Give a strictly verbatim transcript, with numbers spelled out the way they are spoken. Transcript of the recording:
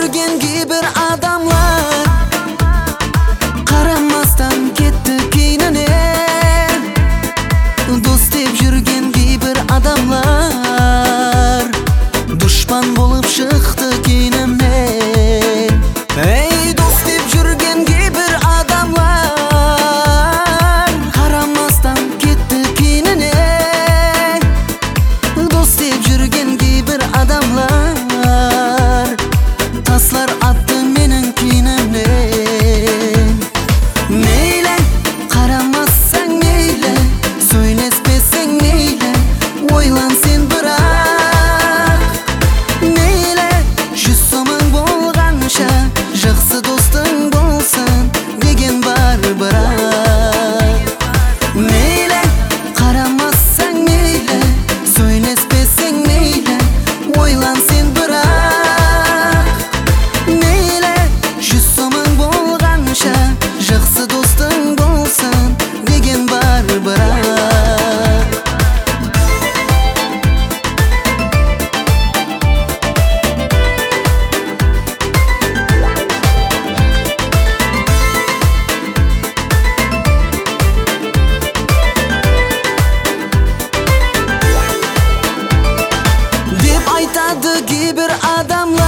жүрген кейбір адамlar қарамастан кетті кейініне. Дос деп жүрген кейбір адамlar дұшпан болып шықты кейінімнен. Ей, дос деп жүрген кейбір адамlar қарамастан кетті кейініне. Дос деп жүрген кейбір адамlar таслар атты менің кейінімнен. Мейлі қарамасаң мейлі, сөйлеспесең мейлі, ойлан сен бірақ. Мейлі жүз сомың болғанша жақсы достың болсын деген бар бірақ. Мейлі қарамасаң мейлі, сөйлеспесең мейлі, ойлан сен бірақ. Мейлі жүз сомың болғанша жақсы достың болсын деген бар бірақ. Деп айтады кейбір адамlar